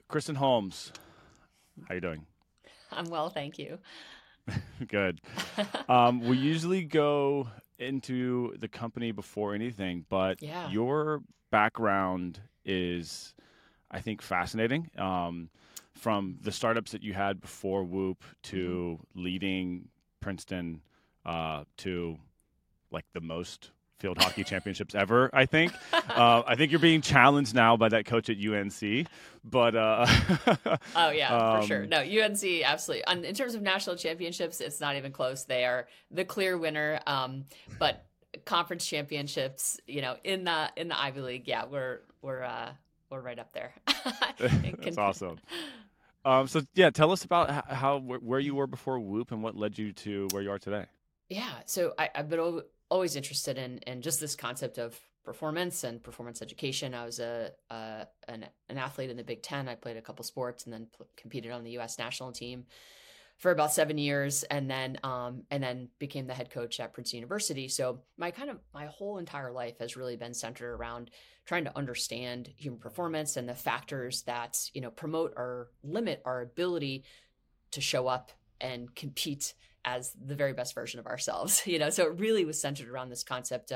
Kristen Holmes, how you doing? I'm well, thank you. Good. We usually go into the company before anything, but Yeah. your background is, I think, fascinating. From the startups that you had before Whoop hmm to leading Princeton to like the most field hockey championships ever. I think you're being challenged now by that coach at UNC, but Oh yeah, for sure. um, No, UNC absolutely. In terms of national championships, it's not even close. They are the clear winner. But conference championships, in the Ivy League, yeah, we're right up there. It that's can, awesome. So yeah, tell us about where you were before Whoop and what led you to where you are today. yeah. So I've been always interested in just this concept of performance and performance education. I was an athlete in the Big Ten. I played a couple sports and then competed on the U.S. national team for about 7 years, and then became the head coach at Princeton University. So my whole entire life has really been centered around trying to understand human performance and the factors that promote or limit our ability to show up and compete as the very best version of ourselves. So it really was centered around this concept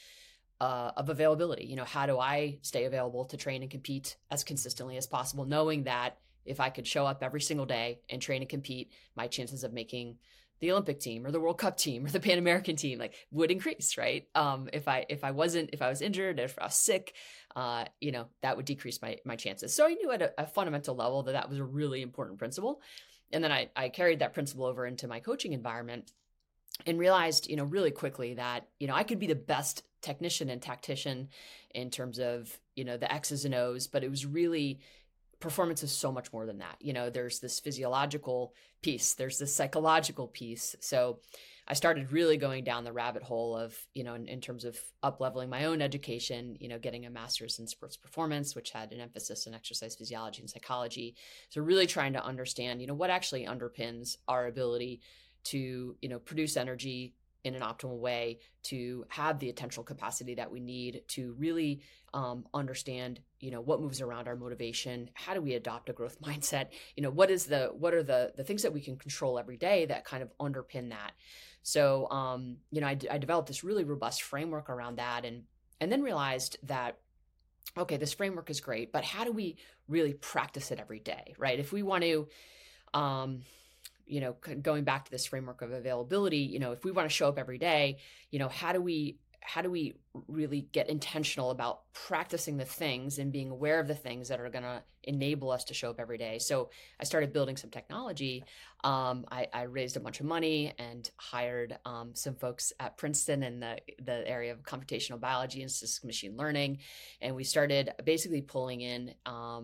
of availability. How do I stay available to train and compete as consistently as possible, knowing that if I could show up every single day and train and compete, my chances of making the Olympic team or the World Cup team or the Pan American team would increase, right? If I was injured, if I was sick, that would decrease my chances. So I knew at a fundamental level that was a really important principle. And then I carried that principle over into my coaching environment and realized, really quickly that, I could be the best technician and tactician in terms of, the X's and O's, but it was really performance is so much more than that. There's this physiological piece, there's this psychological piece. So I started really going down the rabbit hole of, in terms of up leveling my own education, getting a master's in sports performance, which had an emphasis on exercise physiology and psychology. So really trying to understand, what actually underpins our ability to, produce energy in an optimal way, to have the attentional capacity that we need to really understand, what moves around our motivation. How do we adopt a growth mindset? What are the things that we can control every day that kind of underpin that? So, I developed this really robust framework around that, and then realized that, okay, this framework is great, but how do we really practice it every day, right? If we want to, um, going back to this framework of availability, if we want to show up every day, how do we really get intentional about practicing the things and being aware of the things that are going to enable us to show up every day? So I started building some technology. I raised a bunch of money and hired some folks at Princeton in the area of computational biology and statistical machine learning, and we started basically pulling in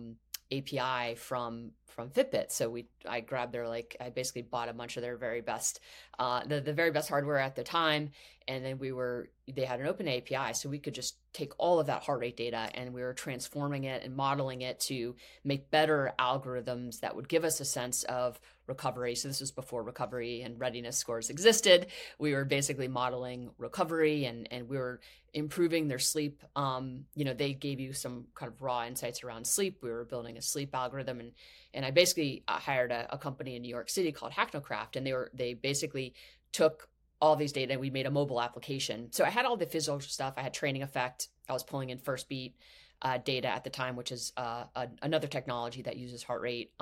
API from Fitbit. So I grabbed I basically bought a bunch of their very best, the very best hardware at the time, and then they had an open API, so we could just take all of that heart rate data and we were transforming it and modeling it to make better algorithms that would give us a sense of recovery. So this was before recovery and readiness scores existed. We were basically modeling recovery, and we were improving their sleep. They gave you some kind of raw insights around sleep. We were building a sleep algorithm, and I basically hired a company in New York City called Hacknocraft, and they basically took all these data and we made a mobile application. So I had all the physical stuff. I had training effect. I was pulling in first beat data at the time, which is another technology that uses heart rate.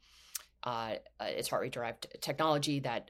It's heart rate derived technology that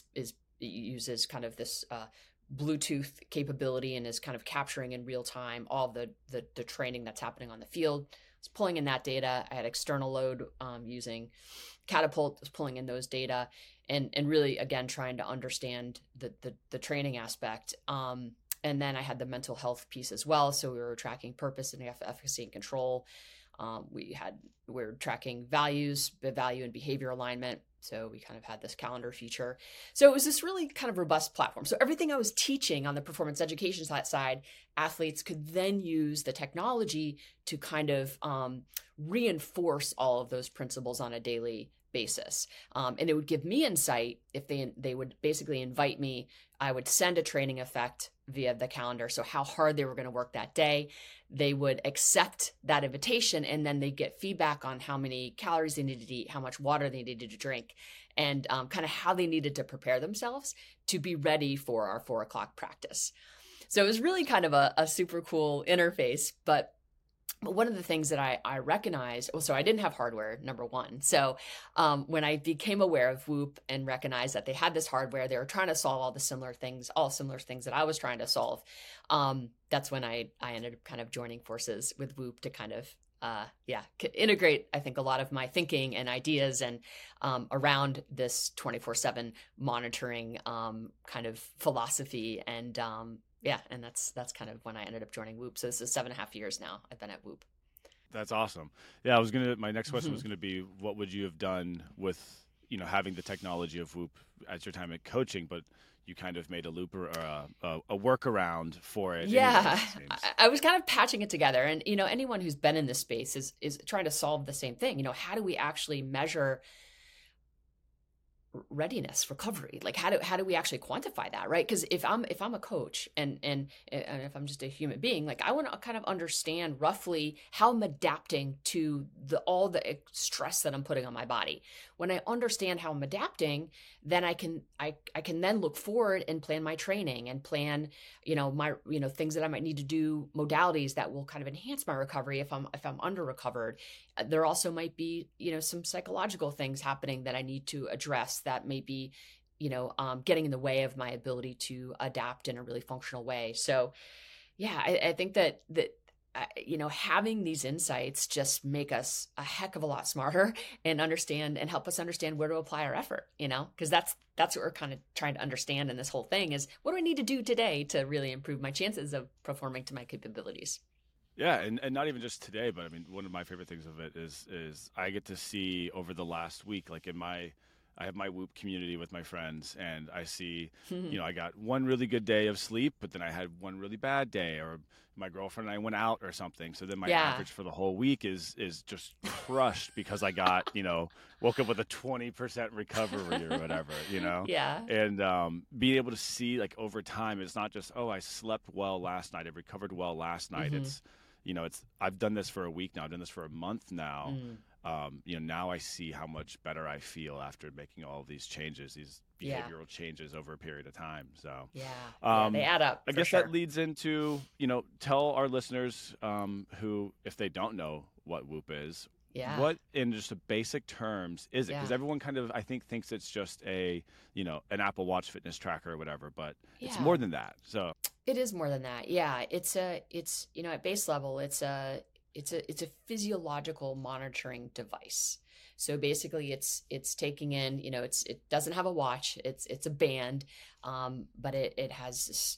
uses kind of this Bluetooth capability and is kind of capturing in real time all the training that's happening on the field. I was pulling in that data. I had external load using Catapult, was pulling in those data, and really again trying to understand the training aspect. And then I had the mental health piece as well. So we were tracking purpose and efficacy and control. We were tracking values, value and behavior alignment. So we kind of had this calendar feature. So it was this really kind of robust platform. So everything I was teaching on the performance education side, athletes could then use the technology to kind of reinforce all of those principles on a daily basis. And it would give me insight if they would basically invite me. I would send a training effect via the calendar. So how hard they were going to work that day. They would accept that invitation, and then they get feedback on how many calories they needed to eat, how much water they needed to drink, and kind of how they needed to prepare themselves to be ready for our 4:00 practice. So it was really kind of a super cool interface. But one of the things that I recognized, well, so I didn't have hardware, number one. So when I became aware of Whoop and recognized that they had this hardware, they were trying to solve all similar things that I was trying to solve. That's when I ended up kind of joining forces with Whoop to kind of integrate, I think, a lot of my thinking and ideas and around this 24/7 monitoring kind of philosophy. And and that's kind of when I ended up joining Whoop. So this is 7.5 years now I've been at Whoop. That's awesome. Yeah, my next question was going to be, what would you have done with, having the technology of Whoop as your time at coaching, but you kind of made a loop or a workaround for it. Yeah, I was kind of patching it together. And, anyone who's been in this space is trying to solve the same thing. How do we actually measure readiness, recovery? Like how do we actually quantify that, right? Because if I'm a coach and if I'm just a human being, like I want to kind of understand roughly how I'm adapting to all the stress that I'm putting on my body. When I understand how I'm adapting, then I can then look forward and plan my training and plan my things that I might need to do, modalities that will kind of enhance my recovery if I'm under recovered. There also might be some psychological things happening that I need to address that may be getting in the way of my ability to adapt in a really functional way. So yeah, I think that having these insights just make us a heck of a lot smarter and help us understand where to apply our effort, because that's what we're kind of trying to understand in this whole thing is, what do I need to do today to really improve my chances of performing to my capabilities? Yeah, and not even just today, but I mean, one of my favorite things of it is I get to see over the last week, like I have my Whoop community with my friends, and I see, I got one really good day of sleep, but then I had one really bad day, or my girlfriend and I went out or something. So then my average for the whole week is just crushed because I got, woke up with a 20% recovery or whatever, Yeah. And being able to see like over time, it's not just, oh, I slept well last night, I recovered well last night. Mm-hmm. It's I've done this for a week now, I've done this for a month now. Now I see how much better I feel after making all of these changes, these behavioral changes over a period of time. So they add up. I guess that leads into, tell our listeners who, if they don't know what Whoop is, what in just the basic terms is it? Because everyone kind of, I think, thinks it's just an Apple Watch fitness tracker or whatever, but it's more than that. So it is more than that. Yeah, it's at base level, it's a physiological monitoring device. So basically it's taking in, it doesn't have a watch, it's a band, but it has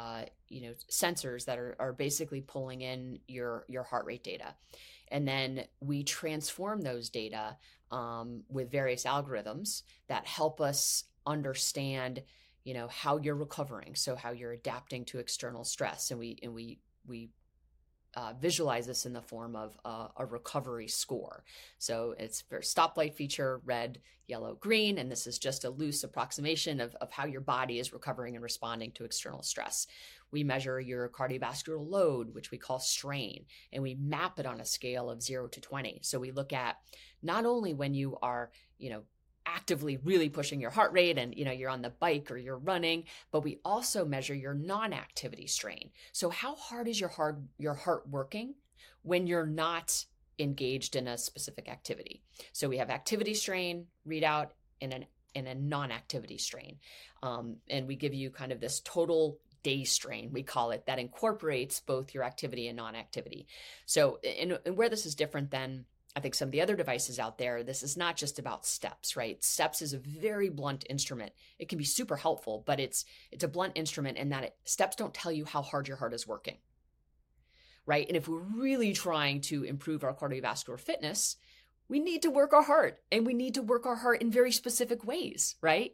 sensors that are basically pulling in your heart rate data. And then we transform those data with various algorithms that help us understand, how you're recovering. So how you're adapting to external stress. And we visualize this in the form of a recovery score. So it's for stoplight feature, red, yellow, green, and this is just a loose approximation of how your body is recovering and responding to external stress. We measure your cardiovascular load, which we call strain, and we map it on a scale of 0 to 20. So we look at not only when you are, actively really pushing your heart rate and you're on the bike or you're running, but we also measure your non-activity strain. So how hard is your heart working when you're not engaged in a specific activity? So we have activity strain readout and a non-activity strain, and we give you kind of this total day strain, we call it, that incorporates both your activity and non-activity. So and where this is different than I think some of the other devices out there, this is not just about steps, right? Steps is a very blunt instrument. It can be super helpful, but it's a blunt instrument in that steps don't tell you how hard your heart is working, right? And if we're really trying to improve our cardiovascular fitness, we need to work our heart, and we need to work our heart in very specific ways, right?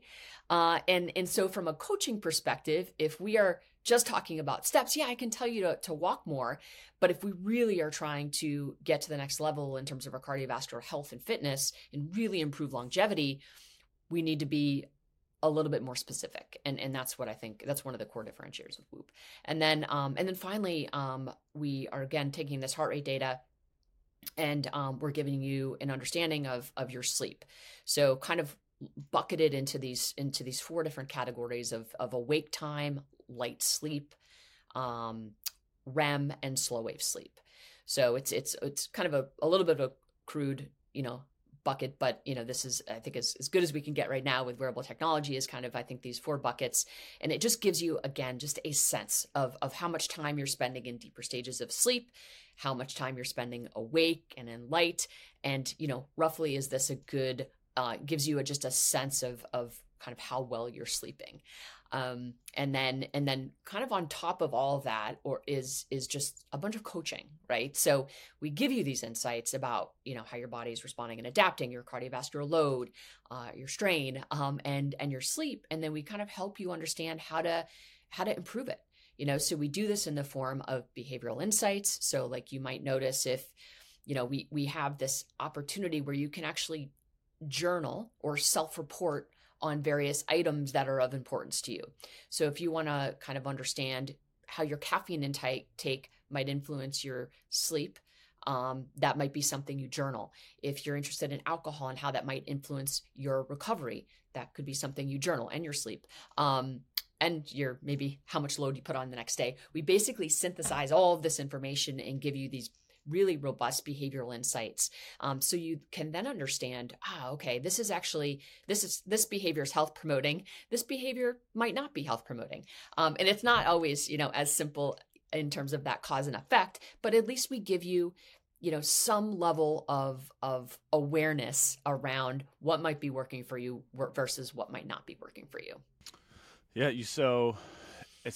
And so from a coaching perspective, if we are just talking about steps, I can tell you to walk more. But if we really are trying to get to the next level in terms of our cardiovascular health and fitness and really improve longevity, we need to be a little bit more specific. And that's what I think, that's one of the core differentiators of Whoop. And then finally, we are again taking this heart rate data, and we're giving you an understanding of your sleep. So kind of bucketed into these 4 different categories of awake time, light sleep, REM, and slow wave sleep. So it's kind of a little bit of a crude, bucket, but this is, I think, as good as we can get right now with wearable technology, is kind of, I think, these 4 buckets. And it just gives you, again, just a sense of how much time you're spending in deeper stages of sleep, how much time you're spending awake and in light. And, roughly, is this a good, gives you just a sense of kind of how well you're sleeping. And then kind of on top of all of that, is just a bunch of coaching, right? So we give you these insights about, how your body is responding and adapting, your cardiovascular load, your strain, and your sleep. And then we kind of help you understand how to improve it. So we do this in the form of behavioral insights. So like you might notice if, we have this opportunity where you can actually journal or self-report on various items that are of importance to you. So if you want to kind of understand how your caffeine intake might influence your sleep, that might be something you journal. If you're interested in alcohol and how that might influence your recovery, that could be something you journal, and your sleep. And your maybe how much load you put on the next day. We basically synthesize all of this information and give you these really robust behavioral insights. So you can then understand, okay, this behavior is health promoting. This behavior might not be health promoting. And it's not always, as simple in terms of that cause and effect, but at least we give you, some level of awareness around what might be working for you versus what might not be working for you. Yeah. So it's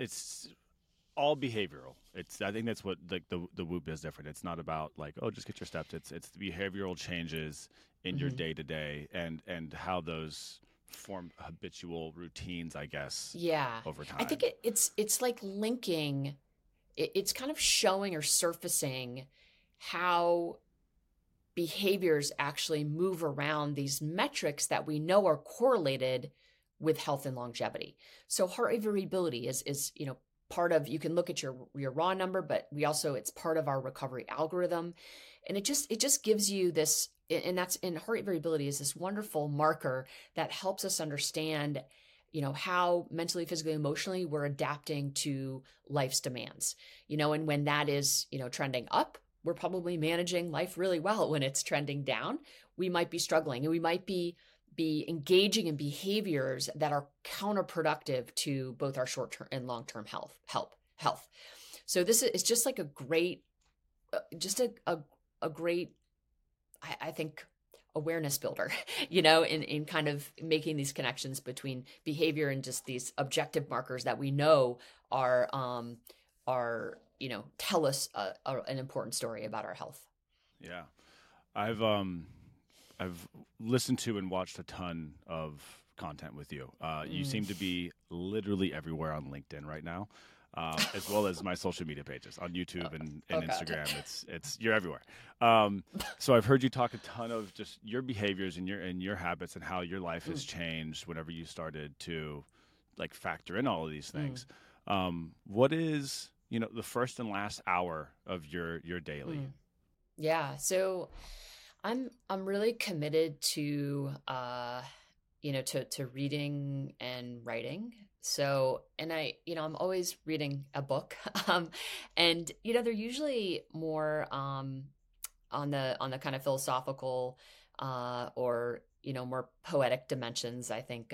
all behavioral. I think that's what the Whoop is different. It's not about like, oh, just get your steps. It's the behavioral changes in your day to day and how those form habitual routines, I guess. Yeah. Over time. I think it's like linking. It's kind of showing or surfacing how behaviors actually move around these metrics that we know are correlated with health and longevity. So heart rate variability is part of, you can look at your raw number, but it's part of our recovery algorithm. And it just gives you this, and that's in heart rate variability, is this wonderful marker that helps us understand, how mentally, physically, emotionally we're adapting to life's demands, and when that is, trending up, we're probably managing life really well. When it's trending down, we might be struggling, and we might be engaging in behaviors that are counterproductive to both our short-term and long-term health. So this is just like a great, a great, I think, awareness builder, in kind of making these connections between behavior and just these objective markers that we know are tell us an important story about our health. Yeah. I've listened to and watched a ton of content with you. You seem to be literally everywhere on LinkedIn right now, as well as my social media pages on YouTube and Instagram. It's you're everywhere. So I've heard you talk a ton of just your behaviors and your habits and how your life has changed whenever you started to like factor in all of these things. What is the first and last hour of your daily? Yeah. So I'm really committed to to reading and writing. So, and I'm always reading a book. And they're usually more on the kind of philosophical or more poetic dimensions, I think,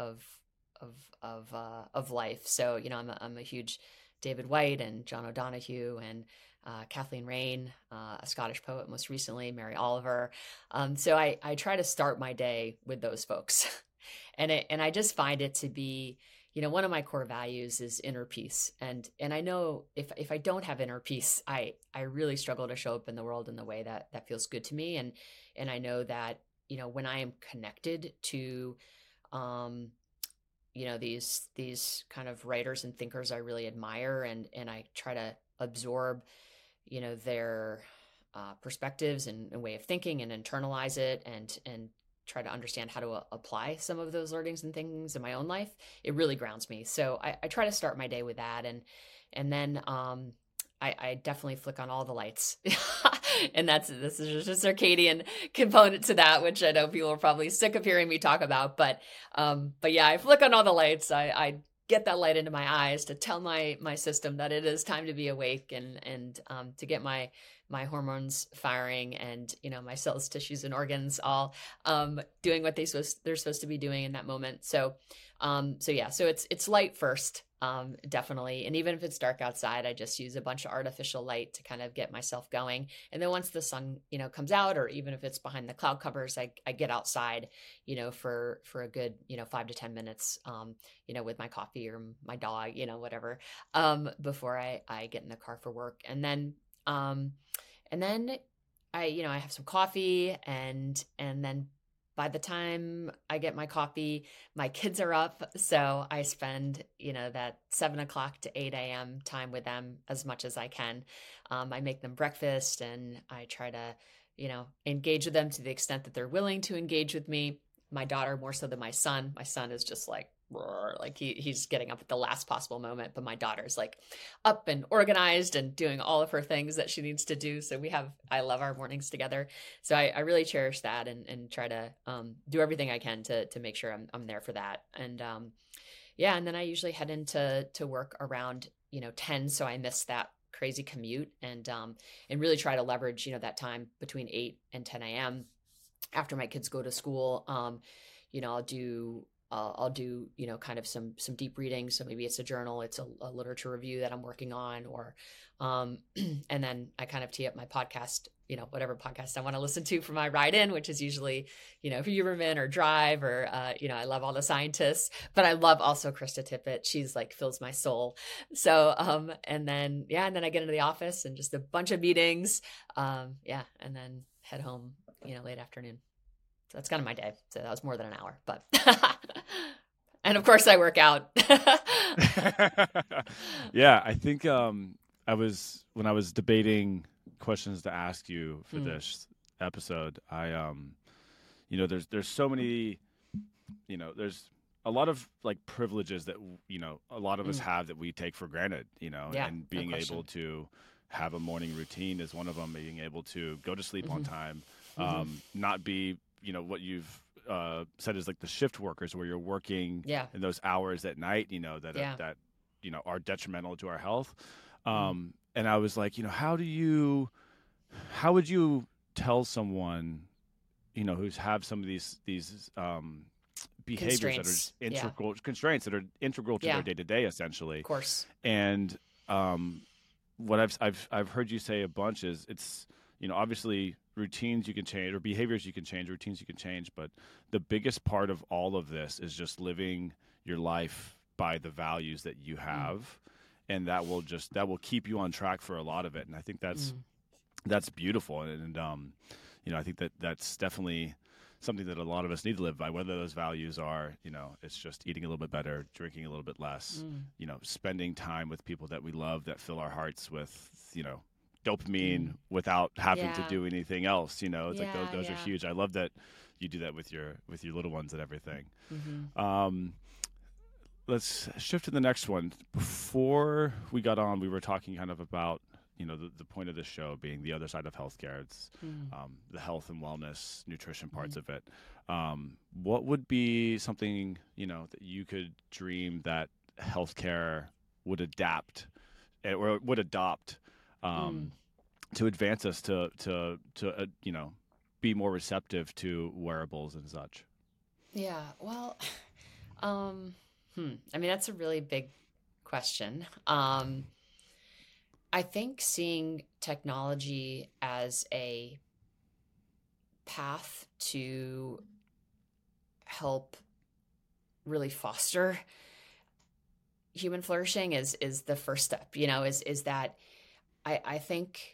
of life. So, I'm a huge David Whyte and John O'Donohue and Kathleen Raine, a Scottish poet most recently, Mary Oliver. So I try to start my day with those folks. And I just find it to be, one of my core values is inner peace. And I know if I don't have inner peace, I really struggle to show up in the world in the way that feels good to me. And I know that, when I am connected to, these kind of writers and thinkers I really admire, and I try to absorb their perspectives and way of thinking and internalize it and try to understand how to apply some of those learnings and things in my own life, it really grounds me. So I try to start my day with that. And then I definitely flick on all the lights. And this is just a circadian component to that, which I know people are probably sick of hearing me talk about. But yeah, I flick on all the lights. I get that light into my eyes to tell my system that it is time to be awake, and to get my hormones firing, and my cells, tissues, and organs all doing what they're supposed to be doing in that moment. So yeah, so it's light first, definitely. And even if it's dark outside, I just use a bunch of artificial light to kind of get myself going. And then once the sun, comes out, or even if it's behind the cloud covers, I get outside, for a good, 5 to 10 minutes, with my coffee or my dog, whatever, before I get in the car for work. And then I have some coffee, and then by the time I get my coffee, my kids are up. So I spend, that 7 o'clock to 8 a.m. time with them as much as I can. I make them breakfast, and I try to, engage with them to the extent that they're willing to engage with me. My daughter more so than my son. My son is just like, roar, like he's getting up at the last possible moment, but my daughter's like up and organized and doing all of her things that she needs to do. So I love our mornings together. So I really cherish that, and try to do everything I can to make sure I'm there for that. And yeah, and then I usually head into work around 10, so I miss that crazy commute, and really try to leverage that time between 8 and 10 a.m. after my kids go to school. I'll do kind of some deep reading. So maybe it's a journal, it's a literature review that I'm working on, or and then I kind of tee up my podcast, whatever podcast I want to listen to for my ride in, which is usually Huberman or Drive, or I love all the scientists, but I love also Krista Tippett. She's like fills my soul. So and then I get into the office and just a bunch of meetings, and then head home late afternoon. So that's kind of my day. So that was more than an hour, but and of course I work out. Yeah, I think when I was debating questions to ask you for this episode, I there's so many, there's a lot of like privileges that a lot of us have that we take for granted, and being able to have a morning routine is one of them. Being able to go to sleep on time, not be what you've said is like the shift workers, where you're working in those hours at night, that are detrimental to our health. And I was like, how would you tell someone, who's have some of these behaviors that are just integral constraints that are integral to their day to day, essentially. Of course. And what I've heard you say a bunch is it's obviously routines you can change, or behaviors you can change, routines you can change, but the biggest part of all of this is just living your life by the values that you have, and that will keep you on track for a lot of it. And I think that's beautiful, and I think that's definitely something that a lot of us need to live by, whether those values are, it's just eating a little bit better, drinking a little bit less, spending time with people that we love, that fill our hearts with, dopamine without having to do anything else. It's like those are huge. I love that you do that with your little ones and everything. Let's shift to the next one. Before we got on, we were talking kind of about the point of this show being the other side of healthcare. It's the health and wellness, nutrition parts of it. What would be something that you could dream that healthcare would adapt or would adopt to advance us to be more receptive to wearables and such? Yeah, well, I mean, that's a really big question. I think seeing technology as a path to help really foster human flourishing is the first step, is that I think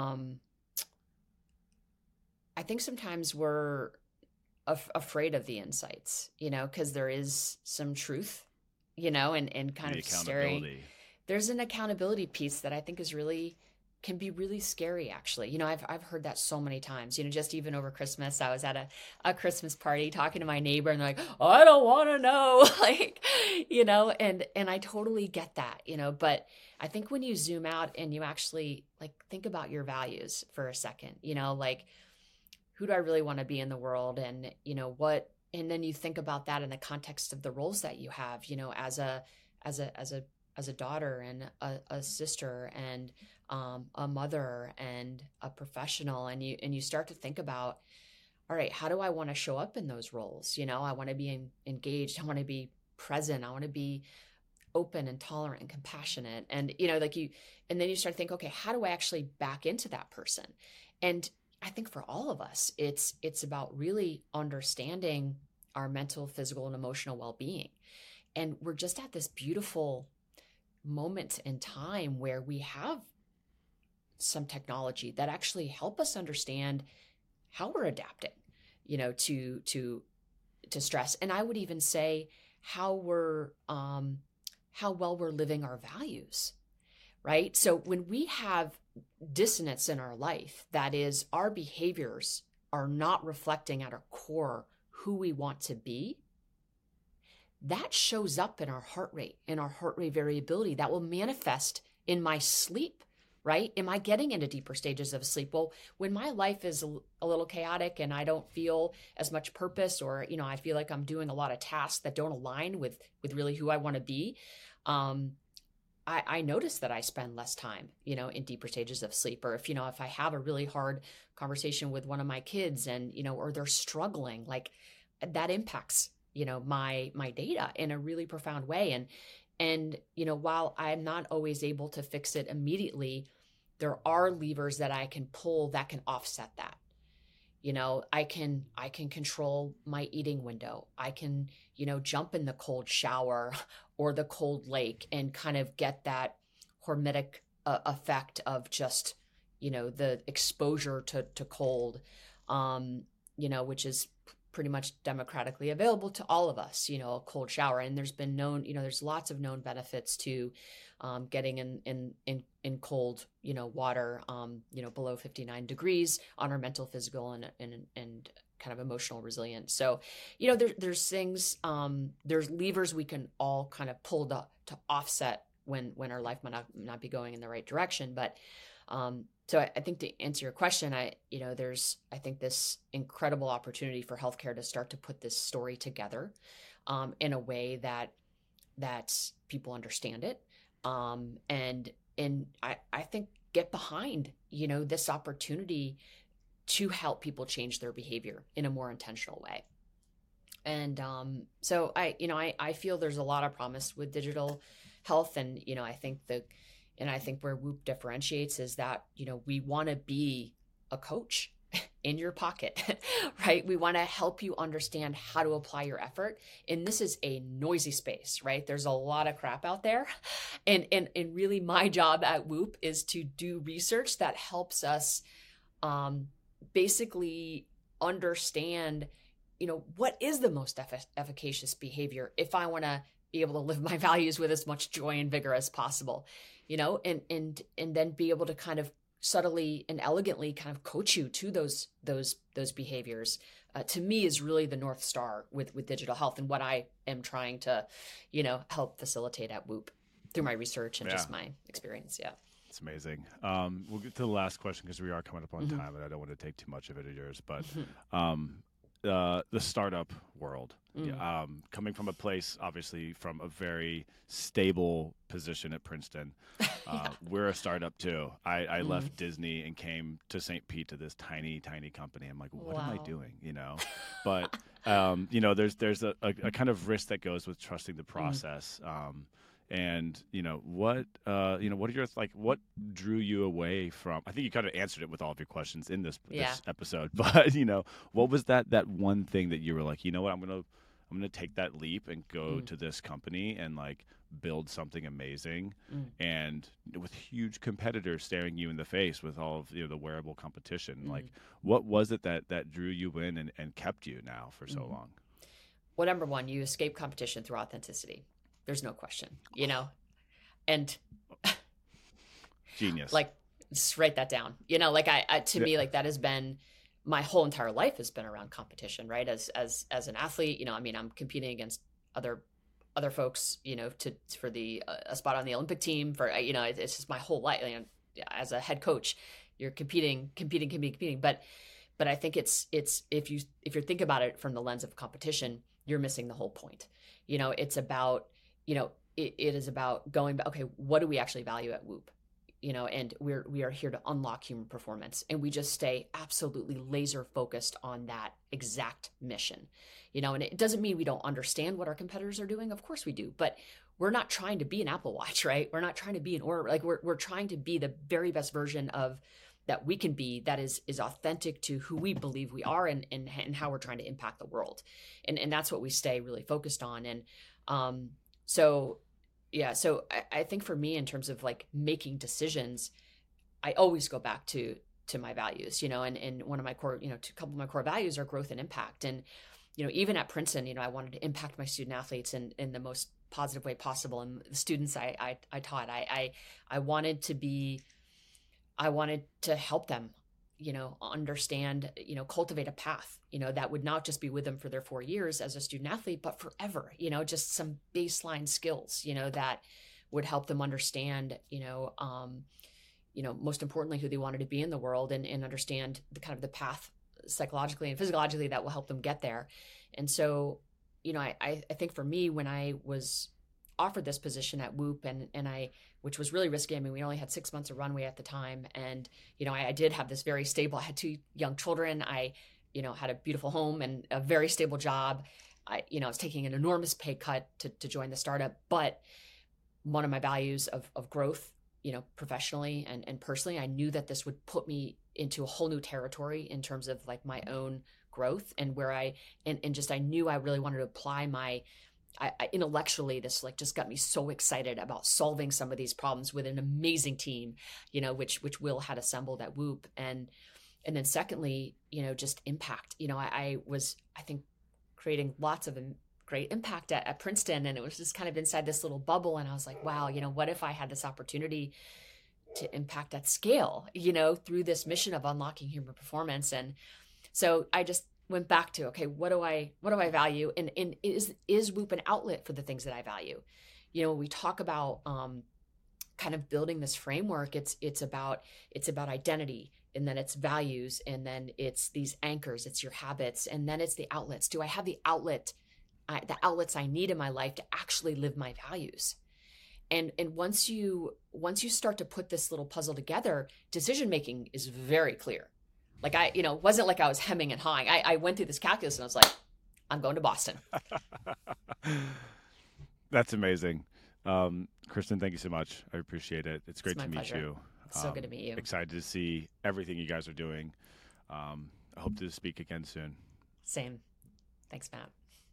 sometimes we're afraid of the insights, because there is some truth, and kind the of staring. There's an accountability piece that I think is really can be really scary, actually. I've heard that so many times. Just even over Christmas, I was at a Christmas party talking to my neighbor, and they're like, I don't want to know, like, and I totally get that, but I think when you zoom out and you actually like think about your values for a second, like, who do I really want to be in the world, and what, and then you think about that in the context of the roles that you have, as a daughter and a sister and a mother and a professional, and you start to think about, all right, how do I want to show up in those roles? I want to be engaged, I want to be present, I want to be open and tolerant and compassionate, and and then you start to think, okay, how do I actually back into that person? And I think for all of us, it's about really understanding our mental, physical, and emotional well-being. And we're just at this beautiful moment in time where we have some technology that actually help us understand how we're adapting, to stress. And I would even say how well we're living our values, right? So when we have dissonance in our life, that is, our behaviors are not reflecting at our core who we want to be, that shows up in our heart rate, variability. That will manifest in my sleep, right? Am I getting into deeper stages of sleep? Well, when my life is a little chaotic and I don't feel as much purpose, or, I feel like I'm doing a lot of tasks that don't align with really who I want to be, I notice that I spend less time, in deeper stages of sleep. Or if I have a really hard conversation with one of my kids and, or they're struggling, like that impacts, my data in a really profound way. And while I'm not always able to fix it immediately, there are levers that I can pull that can offset that. I can control my eating window. I can, jump in the cold shower or the cold lake and kind of get that hormetic effect of just, the exposure to cold, which is pretty much democratically available to all of us, a cold shower. And there's been there's lots of known benefits to getting in cold, water, below 59 degrees on our mental, physical, and kind of emotional resilience. So, there's things, there's levers we can all kind of pull to offset when our life might not be going in the right direction. But so I think to answer your question, there's, I think, this incredible opportunity for healthcare to start to put this story together in a way that people understand it. And I think get behind, this opportunity to help people change their behavior in a more intentional way. And so I feel there's a lot of promise with digital health. And, I think where Whoop differentiates is that, we want to be a coach in your pocket, right? We want to help you understand how to apply your effort. And this is a noisy space, right? There's a lot of crap out there. And really my job at Whoop is to do research that helps us basically understand, what is the most efficacious behavior if I want to be able to live my values with as much joy and vigor as possible, and then be able to kind of subtly and elegantly kind of coach you to those behaviors, to me is really the North Star with digital health, and what I am trying to, help facilitate at Whoop through my research and just my experience. Yeah. It's amazing. We'll get to the last question because we are coming up on time and I don't want to take too much of it of yours, but the startup world, coming from a place, obviously from a very stable position at Princeton. We're a startup too. I left Disney and came to St. Pete to this tiny company. I'm like, what am I doing? But there's a kind of risk that goes with trusting the process. And what are your what drew you away from? I think you kind of answered it with all of your questions in this episode. But what was that one thing that you were like, what, I'm gonna take that leap and go to this company and build something amazing, and with huge competitors staring you in the face with all of the wearable competition. What was it that drew you in and kept you now for so long? Well, number one, you escape competition through authenticity. There's no question, and genius. Just write that down. Like to me, like that has been my whole entire life has been around competition, right? As an athlete, I mean, I'm competing against other folks, for the a spot on the Olympic team for, it's just my whole life. As a head coach, you're competing. But I think it's if you think about it from the lens of competition, you're missing the whole point. It's about, it is about going back. Okay, what do we actually value at Whoop? And we are here to unlock human performance, and we just stay absolutely laser focused on that exact mission. And it doesn't mean we don't understand what our competitors are doing. Of course we do, but we're not trying to be an Apple Watch, right? We're not trying to be an Oura. Like we're trying to be the very best version of that we can be, that is authentic to who we believe we are, and how we're trying to impact the world. And that's what we stay really focused on. And so I think for me, in terms of like making decisions, I always go back to my values, and one of my core, a couple of my core values are growth and impact. And, even at Princeton, I wanted to impact my student athletes in the most positive way possible. And the students I taught, I wanted to help them, understand, cultivate a path, that would not just be with them for their 4 years as a student athlete, but forever, just some baseline skills, that would help them understand, most importantly, who they wanted to be in the world, and understand the kind of the path psychologically and physiologically that will help them get there. And so, I think for me, when I was offered this position at Whoop, which was really risky. I mean, we only had 6 months of runway at the time. And, I did have this very stable, I had 2 young children. I, had a beautiful home and a very stable job. I was taking an enormous pay cut to join the startup. But one of my values of growth, professionally and personally, I knew that this would put me into a whole new territory in terms of like my own growth, and where I knew I really wanted to apply my, intellectually, this like just got me so excited about solving some of these problems with an amazing team, which Will had assembled at Whoop. And then secondly, just impact. I was, I think, creating lots of great impact at Princeton, and it was just kind of inside this little bubble. And I was like, wow, what if I had this opportunity to impact at scale, through this mission of unlocking human performance? And so I just went back to, okay, what do I value? And is Whoop an outlet for the things that I value? We talk about kind of building this framework. It's about identity, and then it's values, and then it's these anchors, it's your habits, and then it's the outlets. Do I have the outlets I need in my life to actually live my values? And once you start to put this little puzzle together, decision making is very clear. Like wasn't like I was hemming and hawing. I went through this calculus and I was like, I'm going to Boston. That's amazing. Kristen, thank you so much. I appreciate it. It's great to meet you. It's so good to meet you. Excited to see everything you guys are doing. I hope to speak again soon. Same. Thanks, Matt.